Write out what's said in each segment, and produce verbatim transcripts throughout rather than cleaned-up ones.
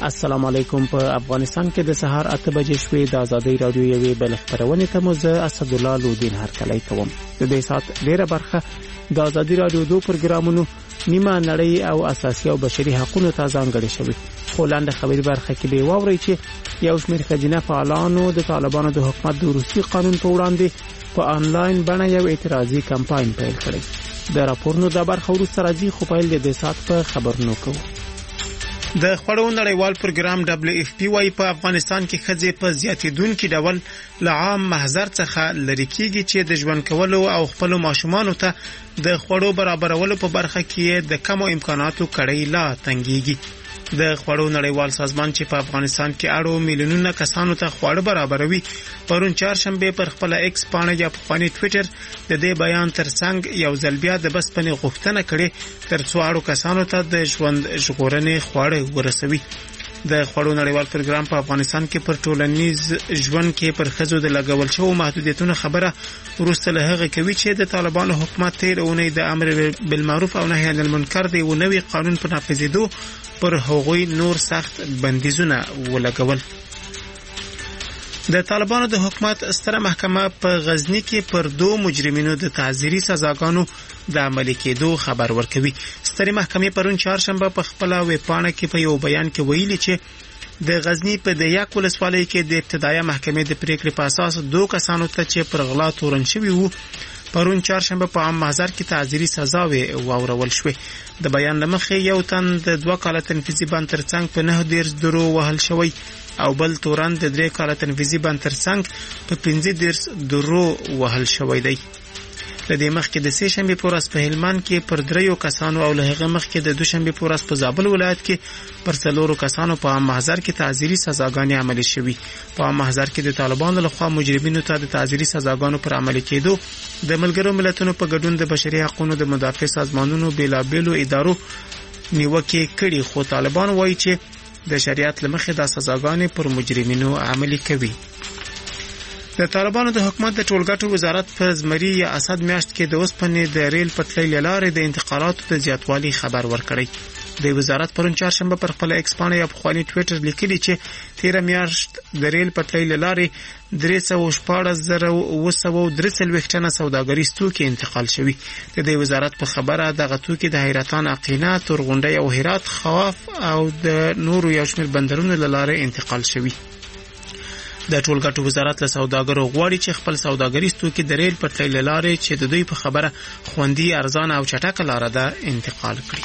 السلام علیکم. په افغانستان کې د سهار اته بجې شوې د ازادي رادیو یوې بل خبرونه ته مو زه اسد الله لودین هرکلی کوم. د دې سات ډیره برخه د ازادي رادیو دوه پروګرامونو نیمه نړۍ او اساسي او بشري حقوقو ته ځانګړي شوی. خو لاندې خبري برخه کې به واوري چې یو شمېر خځینه فعالانو د طالبانو د حکومت د روسي قانون په وړاندې په انلاین بڼه یو اعتراضي کمپاین پیل کړی. د راپورونو د برخه وروسته راځي خو پیل د دې سات په خبرونو کوو. د خړو نړیوال پروګرام دبليو اف پی وايي په افغانستان کې خځې په زیاتیدونکو ډول له عام محضر څخه لری کیږي چې د ژوند کولو او خپل ماشومان ته د خړو برابرولو په برخه کې د کمو امکاناتو کړۍ لا تنګيږي. د خړو نړیوال سازمان چې په افغانستان کې اړو میلیونونه کسانو ته خواړه برابروي پرون چهارشنبه پر خپل ایکس پاڼه یا په خپل ټوئیټر د دې بیان ترڅنګ یو ځل بیا د بسپنې غوښتنه کړې تر څو اړو کسانو ته د ژوند ژغورنې خواړه ورسوي. د خړو نړیوال پروګرام په افغانستان کې پر ټولنیز ژوند کې پر خځو د لګول شوو محدودیتونو خبره ورسته له هغه کوي چې د طالبانو حکومت تیر اونۍ د امر بالمعروف او نهي عن المنکر دی او نوې قانون په نافذېدو پر هغوی نور سخت بندیزونه ولګول. د طالبانو د حکومت ستره محکمه په غزنی کې پر دوه مجرمینو د تعزیري سزاګانو د عملي کېدو خبر ورکوي. ستره محکمه پرون چهارشنبه په خپل ویب پاڼه کې په یو بیان کې ویلي چې د غزنی په د یک ولسوالۍ کې د ابتدایي محکمې د پریکړې په اساس دوه کسانو ته چې پر غلا تورن شوی وو پرون چهارشنبه په عام محضر کې تعزیري سزا واورول شوې. د بیان لمخې یو تن د دوه کاله تنفیذي بند ترڅنګ په نه ډیر درو وهل شوی او بل تورن د درې کاله تنفیذي بند ترڅنګ په پنځه ډیر درو وهل شوی دی. د دې مخکې د سه شنبه په ورځ په هلمند کې پر دریو کسانو او له هغه مخکې د دوشنبه په ورځ په زابل ولایت کې پر څلورو کسانو په عام محضر کې تعزیري سزاګانې عملي شوې. په عام محضر کې د طالبانو لخوا مجرمینو ته د تعزیري سزاګانو پر عملي کېدو د ملګرو ملتونو په ګډون د بشري حقوقو د مدافع سازمانونو بیلابېلو ادارو نیوکه کړي. خو طالبان وایي چې د شریعت لمخې د سزاګانې پر مجرمینو عملي کوي. د طالبانو د حکومت د ټولګټو وزارت په زمری یا اسد میاشت کې د اوسپنې د ریل پټلۍ لارې د انتقالاتو د زیاتوالي خبر ورکړی. د وزارت پرون چهارشنبه پر خپل ایکس پاڼه یا په خپل ټوئیټر لیکلي چې تیر میاشت د ریل پټلۍ لارې درې سوه شپاړس زره اوه سوه درې څلوېښت ټنه سوداګریز توکي انتقال شوي. د دې وزارت په خبره دغه توکي د حیرتان، عقینه، تورغونډۍ او هرات، خواف او د نورو یو شمېر بندرونو له لارې انتقال شوي. د ټولګټو وزارت له سوداګرو غواړي چې خپل سوداګریز توکي د ریل پټلۍ له لارې چې د دوی په خبره خوندي، ارزانه او چټکه لاره ده انتقال کړي.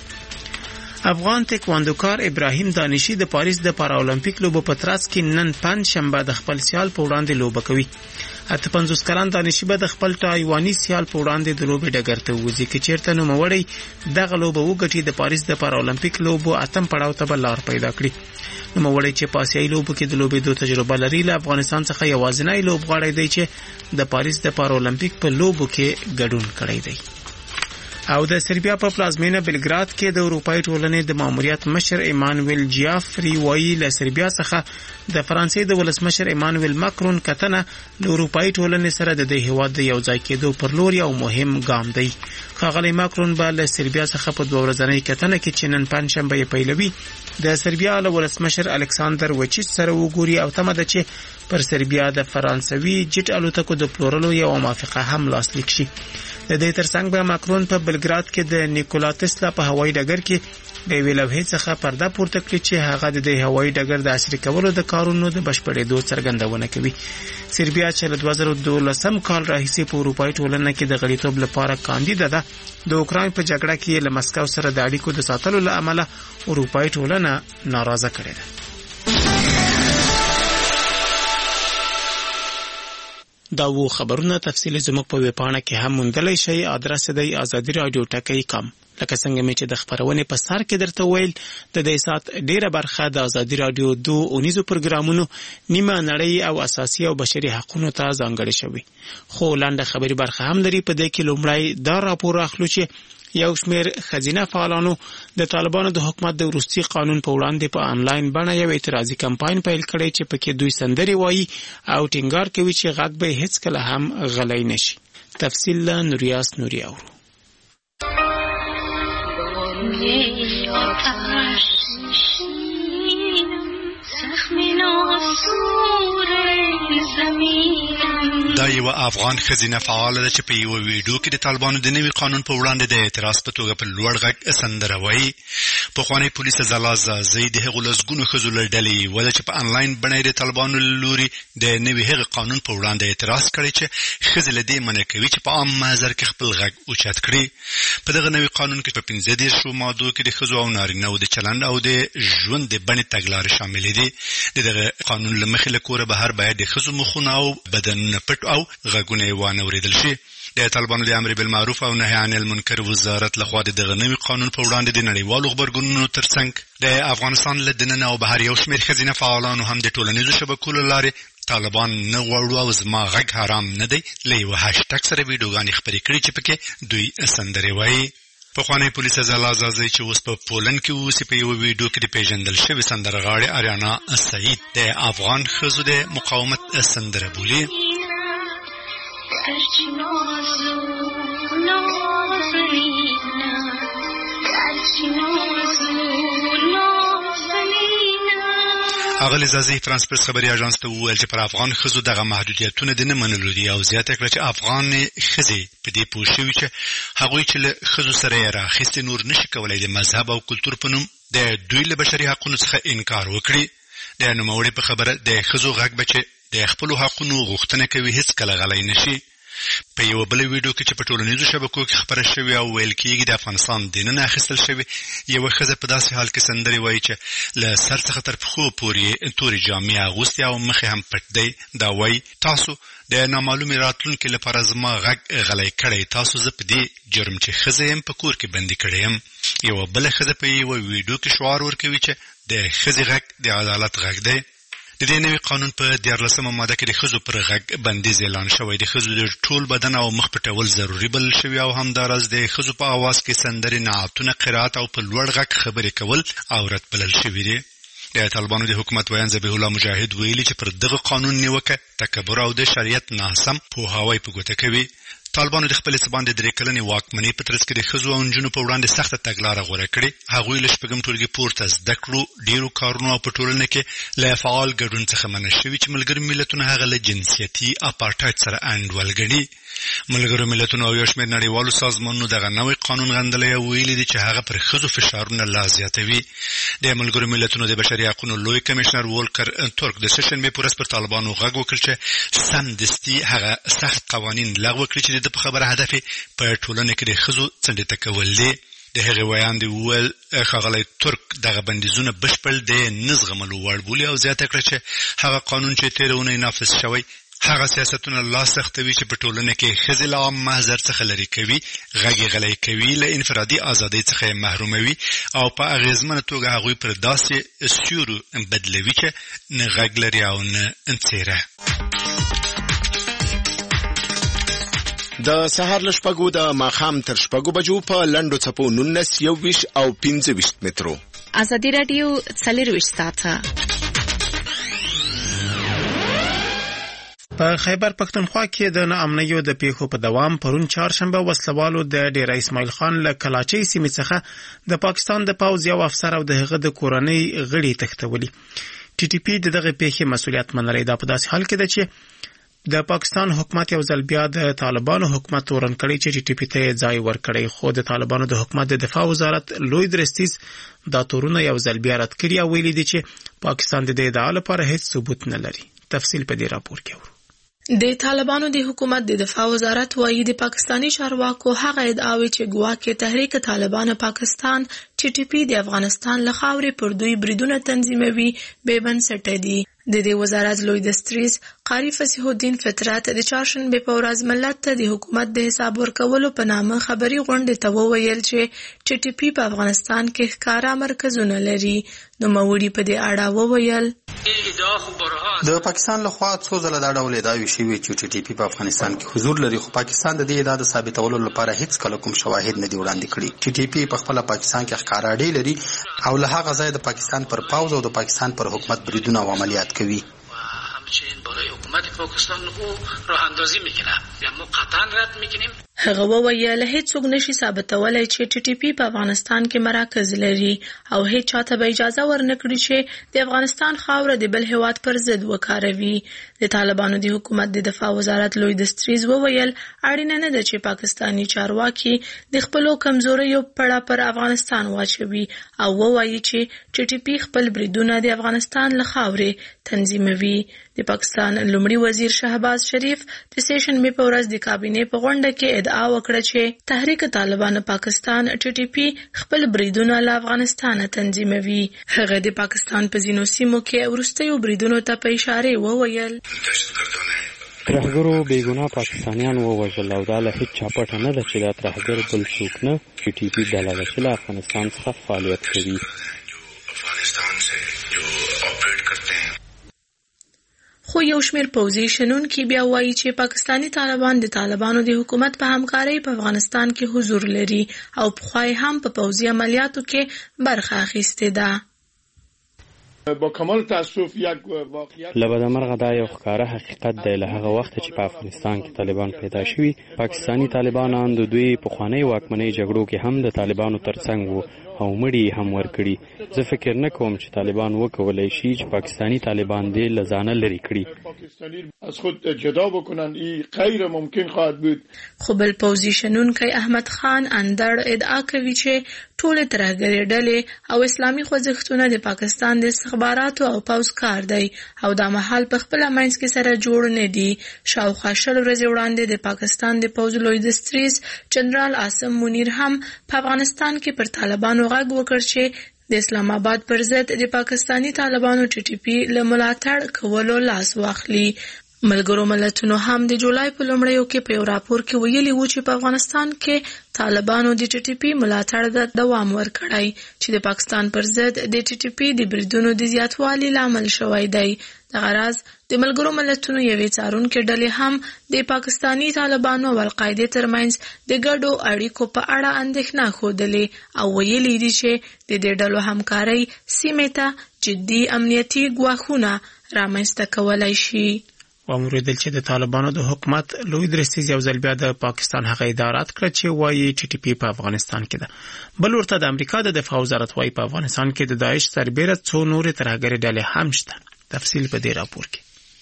افغان تکواندوکار ابراهیم دانشي د پاریس د پارالمپیک لوبو په ترڅ کې نن پنځ شنبه د خپل سیال په وړاندې لوبه کوي. اته پنځوس کلن دانشي به د خپل تایواني سیال په وړاندې د لوبې ډګر ته وځي چې چیرته نوموړی دغه لوبه وګټي د پاریس د پارالمپیک لوبو اتم پړاو ته به لار پیدا کړي. نوموړی چې په آسیایي لوبو کې د لوبېدو تجربه لري له افغانستان څخه یوازینی لوبغاړی دی چې د پاریس د پارالمپیک په لوبو کې ګډون کړی دی. او د سربیا په پلازمینه بلګراد کې د اروپای ټولنې د ماموریت مشر ایمانویل جیافری وایي له سربیا څخه د فرانسې د ولسمشر ایمانویل ماکرون کتنه له اروپای ټولنې سره د دې هیواد د یو ځای کېدو پر لور یو مهم ګام دی. ښاغلی ماکرون به له سربیا څخه په دوه ورځنۍ کتنه کې چې نن پنجشنبه یې پیلوي د سربیا له ولسمشر الکساندر وچیچ سره وګوري او تمه ده چې پر سربیا د فرانسوي جټ الوتکو د پلورلو یو موافقه هم لاسلیک شي. د دې ترڅنګ به ماکرون په بلګراد کې د نیکولا تسلا په هوایي ډګر کې د یوې لوحې څخه پرده پورته کړي چې هغه د دې هوایي ډګر د عصري کولو د کارونو د بشپړېدو څرګندونه کوي. سربیا چې له دوه زره دولسم کال راهیسې په اروپایي ټولنه کې د غړیتوب لپاره کاندیده ده، د اوکراین په جګړه کې له مسکو سره د اړیکو د ساتلو له امله اروپایي ټولنه ناراضه کړې ده. دا وو خبرونه تفصیل زموږ په ویبپاڼه کې هم موندلی شئ. ادرس دی ازادي رادیو ټکی کام. لکه څنګه مې چې د خبرونې په سر کې درته ویل د دې سات ډیره برخه د ازادي رادیو دو اونیزو پروګرامونو نیمه نړۍ او اساسي او بشري حقوقو ته ځانګړي شوی. خو لاندې خبري برخه هم لري. په دې کې لومړی دا راپور اخلو چې یو شمېر ښځینه فعالانو د طالبانو د حکومت د وروستي قانون په وړاندې په انلاین بڼه یو اعتراضي کمپاین پیل کړی چې پکې دوی سندرې وایي او ټینګار کوي چې غږ به هیڅکله هم غلی نشي. تفصیل له نوریاس نوري اورو. دا یو افغان ښځینه فعاله ده چې په یو ویډیو کې د طالبانو د نوي قانون په وړاندې د اعتراض په توګه په لوړ غږ سندره وایي. پخواني پولیس ځلا زازۍ د هغو لسګونو ښځو له ډلې وده چې په انلاین بڼه د طالبانو له لوري د نوي هغه قانون په وړاندې اعتراض کړی چې ښځې له دې منع کوي چې په عام محضر کې خپل غږ اوچت کړي. په دغه نوي قانون کې په پنځه دېرشو مادو کې د ښځو او نارینه‌و د چلند او د ژوند د بڼې تګلارې شاملې دي. د دغه قانون له مخې له کوره بهر باید د ښځو مخونه او بدنونه پټ او غږونه یې وانه اورېدل شي. د طالبانو د امر بالمعروف او نهي عن المنکر وزارت لخوا د دغه نوي قانون په وړاندې د نړیوالو غبرګونونو ترڅنګ د افغانستان له دننه او بهر یو شمېر ښځینه فعالانو هم د ټولنیزو شبکو له لارې طالبان نه غواړو او زما غږ حرام نه دی له یوه هشټګ سره ویډیوګانې خپرې کړي چې پکې دوی سندرې وایي. پخوانی پولیس ځلا زازۍ چې اوس په پولند کې اوسي په یو ویډیو کې د پیژندل شوې سندرغاړې آریانا سعید د افغان ښځو د مقاومت سندره بولي. اغلی زازۍ فرانس پرس خبري اژانس ته وویل چې پر افغان ښځو دغه محدودیتونه د نه منلو دي او زیاته کړه چې افغان ښځې په دې پوه شوي چې هغوی چې له ښځو سره یې راخیستې نور نشي کولی د مذهب او کلتور په نوم د دوی له بشري حقونو څخه انکار وکړي. د نوموړي په خبره د ښځو غږ به چې د خپلو حقونو غوښتنه کوي هېڅکله غلی نشي. په یو بل ویډیو کې چې په ټولنیزو شبکو کې خبره شوې او ویل کېږي د افغانستان دننه اخیستل شوې یوه ښځه په داسې حال کې سندرې وایي چې له سر څخه تر پښو پورې تورې جامې اغوستې او مخې هم پټ دی. دا وایي تاسو د نامعلومې راتلونکې لپاره زما غږ غلی کړی، تاسو زه په دې جرم چې ښځه یم په کور کې بندي کړی یم. یوه بله ښځه په یوه ویډیو کې شعار ورکوي چې د ښځې غږ د عدالت غږ دی. د دې نوي قانون په دیارلسمه ماده کې د ښځو پر غږ بندیز اعلان شوی. د ښځو د ټول بدن او مخ پټول ضروري بلل شوي او همداراز د ښځو په اواز کې سندرې، نعتونه، قرائت او په لوړ غږ خبرې کول عورت بلل شوي دي. د طالبانو د حکومت ویان ذبیح الله مجاهد ویلي چې پر دغه قانون نیوکه تکبر او د شریعت ناسم پوهاوی په ګوته کوي. طالبانو د خپل ثبات د درې کلنې واکمنۍ په ترڅ کې د ښځو او نجونو په وړاندې سخته تګلاره غوره کړې. هغوی له شپږم ټولګي پورته زده کړو، ډېرو کارونو او په ټولنه کې له فعال ګډون څخه منع شوي چې ملګري ملتونه هغه له جنسیتي اپارټایډ سره انډول ګڼي. ملګرو ملتونو او یو شمېر نړیوالو سازمانونو دغه نوی قانون غندلی او ویلي دي چې هغه پر ښځو فشارونه لا زیاتوي. د ملګرو ملتونو د بشري حقونو لوی کمیشنر وولکر ترک د سهشنبې په ورځ پر طالبانو غږ وکړ چې سمدستي هغه سخت قوانین لغوه کړي چې د ده په خبره هدف یې په ټولنه کې د ښځو څنډې کول دي. د هغې ویان دی وویل ښاغلی ترک دغه بندیزونه بشپړ د نه زغملو وړ بولي او زیاته کړه چې هغه قانون چې تېره اونۍ نافذ شوی هغه سیاستونه لا سختوي چې په ټولنه کې ښځې له عام محضر څخه لرې کوي، غږ یې غلی کوي، له انفرادي ازادۍ څخه یې محروموي او په اغېزمنه توګه هغوی پر داسې سیورو بدلوي چې نه غږ لري او نه څېره. د سهار له شپږو د ماښام تر شپږو بجو په لنډو څپو نولس، یو ویشت او پنځه ویشت مترو. ازادي راډیو څلېرویشت ساعته. په خیبر پښتونخوا کې د ناامنیو د پیښو په دوام پرون چهارشنبه وسلوالو د ډېره اسماعیل خان له کلاچۍ سیمې څخه د پاکستان د پوځ یو افسر او د هغه د کورنۍ غړي تښتولي. ټي ټي پی د دغه پیښې مسؤلیت منلی. دا په داسې حال کې ده چې د پاکستان حکومت یو ځل بیا د طالبانو حکومت تورن کړی چې ټي ټي پی ته ځای ورکړی، خو د طالبانو د حکومت د دفاع وزارت لوی درستیز دا تورونه یو ځل بیا رد کړي او ویلي دي چې پاکستان د دې ادعا لپاره هیڅ ثبوت نه لري. تفصیل په دې راپور کې اورو. د طالبانو د حکومت د دفاع وزارت وایي د پاکستانی چارواکو هغه ادعاوې چې ګواکې تحریک طالبان پاکستان ټي ټي پی د افغانستان له خاورې پر دوی بریدونه تنظیموي بې بنسټه دي. د دې وزارت لوی دستریز قاری فصیح الدین فطرت د چهارشنبې په ورځ ملت ته د حکومت د حساب ورکولو په نامه خبري غونډې ته وویل چې ټي ټي پی په افغانستان کې ښکارا مرکزونه لري. نو موري په دې اړه وویل د پاکستان لخوا څو ځله دا ډول ادعاوې شوې چې ټي ټي پی په افغانستان کې حضور لري، خو پاکستان د دې ادعا د ثابتولو لپاره هیڅ کله کوم شواهد نه دی وړاندې کړي. ټي ټي پی په خپل پاکستان کې ښکارا ډی لري او له هغه ځای د پاکستان پر پوځ او د پاکستان پر حکومت بریدونه او عملیات کوي. همچنین برای حکومت پاکستان او راه اندازی میکنه یا ما قطعا رد میکنیم. هغه وویل هیڅوک نشي ثابتولای چې ټي ټي پی په افغانستان کې مراکز لري او هیڅ چاته به اجازه ورنکړي چې د افغانستان خاوره د بل هیواد پر ضد وکاروي. د طالبانو د حکومت د دفاع وزارت لوی دستریز وویل اړینه نه ده چې پاکستانی چارواکي د خپلو کمزوریو پړه پر افغانستان واچوي او ووایي چې ټي ټي پی خپل بریدونه د افغانستان له خاورې تنظیموي. د پاکستان لومړي وزیر شهباز شریف د سیشنبې په ورځ د کابینې په غونډه کې ادعا وکړه چې تحریک طالبان پاکستان ټي ټي پی خپل بریدونه له افغانستان تنظیموي. هغه د پاکستان په ځینو سیمو کې وروستیو بریدونو ته په اشاره وویل ترهګرو بېګناه پاکستانیان ووژل او دا له هیڅ چا پټه نه ده چې دا ترهګر بل څوک نه ټي ټي پي ډله ده چې له افغانستان څخه فعالیت کوي. خو یو شمېر پوځي شنونکي بیا وایي چې پاکستانی طالبان د طالبانو د حکومت په همکارۍ په افغانستان کې حضور لري او پخوا هم په پوځي عملیاتو کې برخه اخیستې ده. با کمال تاسف یک واقعیت لبدمرغه دا یو ښکاره حقیقت دی. له هغه وخت چې په افغانستان کې طالبان پیدا شوي پاکستانی طالبانان د دوی پخوانۍ واکمنۍ جګړو کې هم د طالبانو ترڅنګ وو او مړي هم ورکړي. زه فکر نه کوم چې طالبان وکولای شي چې پاکستانی طالبان دې له ځانه لرې کړي. از خود جدا بکنن این غیر ممکن خواهد بود. خو بل پوځي شنونکی احمد خان اندړ ادعا کوي چې ټولې ترهګرې ډلې او اسلامي خوځښتونه د پاکستان د استخباراتو او پوځ کار دی او دا مهال په خپله منځ کې سره جوړ نه دي. شاوخوا شل ورځې وړاندې د پاکستان د پوځ لوی دستریز جنرال عاصم منیر هم په افغانستان کې پر طالبانو غږ وکړ چې د اسلام آباد پر ضد د پاکستانی طالبانو ټي ټي پی له ملاتړ کولو لاس واخلي. ملګرو ملتونو هم د جولای په لومړیو کې په یو راپور کې ویلي و چې په افغانستان کې طالبانو د ټي ټي پی ملاتړ ته دوام ورکړی چې د پاکستان پر ضد د ټي ټي پی د بریدونو د زیاتوالي لامل شوی دی. دغه راز د ملګرو ملتونو یوې څارونکې ډلې هم د پاکستانی طالبانو او القاعدې ترمنځ د ګډو اړیکو په اړه اندېښنه ښودلې او ویلي دي چې د دې ډلو همکارۍ سیمې ته جدي امنیتي ګواښونه رامنځته کولی شي. وموریدل چې د طالبانو د حکومت لوی درستیز یو ځل بیا د پاکستان هغه ادارات کړ چې وایي ټي ټي پی په افغانستان کې ده. بل ورته د امریکا د دفاع وزارت وایي په افغانستان کې د داعش سربېره څو نورې ترهګرې ډلې هم شته. تفصیل په دې راپور کې.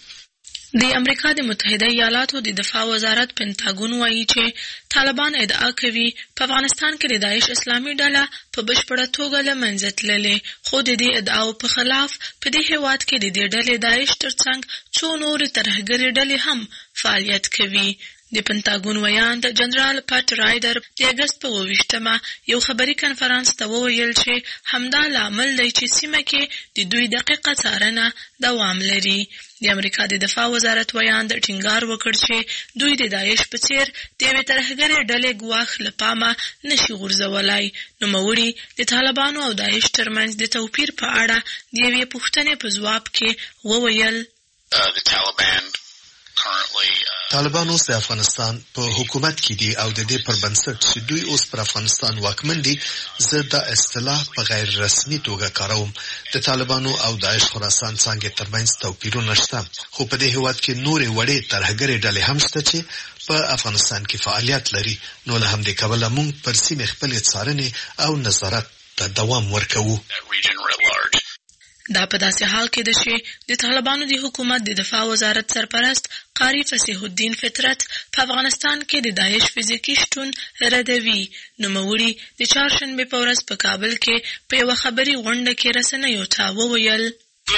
د امریکا د متحده ایالاتو د دفاع وزارت پنټاګون وایي چې طالبان ادعا کوي په افغانستان کې د داعش اسلامي ډله په بشپړه توګه له منځه تللې، خو د دې ادعاو په خلاف په دې هېواد کې د دې ډلې داعش ترڅنګ څو نورې ترهګرې ډلې هم فعالیت کوي. د پنټاګون ویاند جنرال پټ رایډر د اګست په اوویشتمه یو خبري کنفرانس ته وویل چې همدا لامل دی چې سیمه کې د دوی دقیقه څارنه دوام لري. د امریکا د دفاع وزارت ویاند ټینګار وکړ چې دوی د داعش په څیر د یوې ترهګرې ډلې ګواښ له پامه نشي غورځولی. نوموړي د طالبانو او داعش ترمنځ د توپیر په اړه د یوې پوښتنې په ځواب کې وویل طالبان اوس د افغانستان په حکومت کې دي او د دې پر بنسټ چې دوی اوس پر افغانستان واکمن دي، زه دا اصطلاح په غیر رسمي توګه کاروم. د طالبانو او داعش خراسان څانګې ترمنځ توپیرونه شته، خو په دې هېواد کې نورې وړې ترهګرې ډلې هم شته چې په افغانستان کې فعالیت لري. نو له همدې کبله موږ پر سیمې خپلې څارنې او نظارت ته دوام ورکوو. دا په داسې حال کې ده چې د طالبانو د حکومت د دفاع وزارت سرپرست قاری فصیح الدین فطرت په افغانستان کې د داعش فزیکي شتون ردوي. نوموړي د چهارشنبې په ورځ په کابل کې په یوه خبري غونډه کې رسنیو ته وویل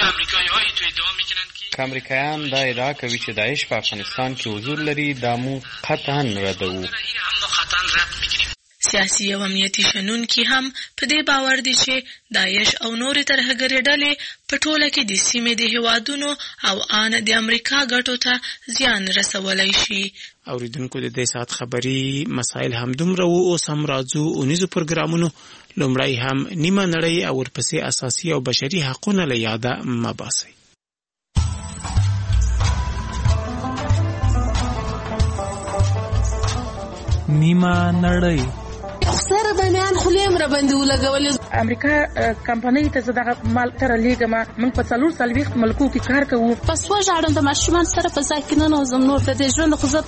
که امریکایان دا ادعا کوي چې داعش په افغانستان کې حضور لري، دا موږ قطعا ردوو. سیاسي او امنیتي شنونکي هم په دې باور دي چې داعش او نورې ترهګرې ډلې په ټوله کې د سیمې د هیوادونو او آن د امریکا ګټو ته زیان رسولی شي. اوریدونکو د دې ساعت خبري مسایل هم دومره وو. اوس هم راځو اونیزو پروګرامونو. لومړی هم نیمه نړۍ او ورپسې اساسي او بشري حقونه له یاده مه باسئ. نیمه نړۍ سره باندې خلیم را باندې ولګولې. امریکا کمپنۍ ته زه دغه مال تر لېږم. موږ په څلور څلوېښت ملکو کې کار کوو. پس وژاړم د ماشومان سره په ځای کې ننوځم. نور د دې ژوند خو زه